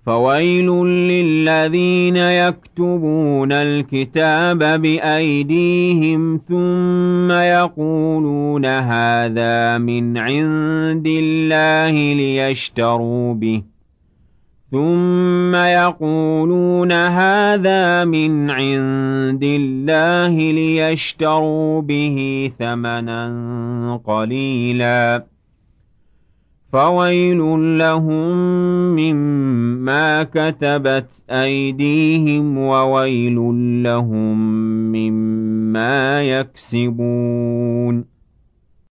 فويل للذين يكتبون الكتاب بأيديهم ثم يقولون هذا من عند الله ليشتروا به ثمنا قليلا فويل لهم مما كتبت أيديهم وويل لهم مما يكسبون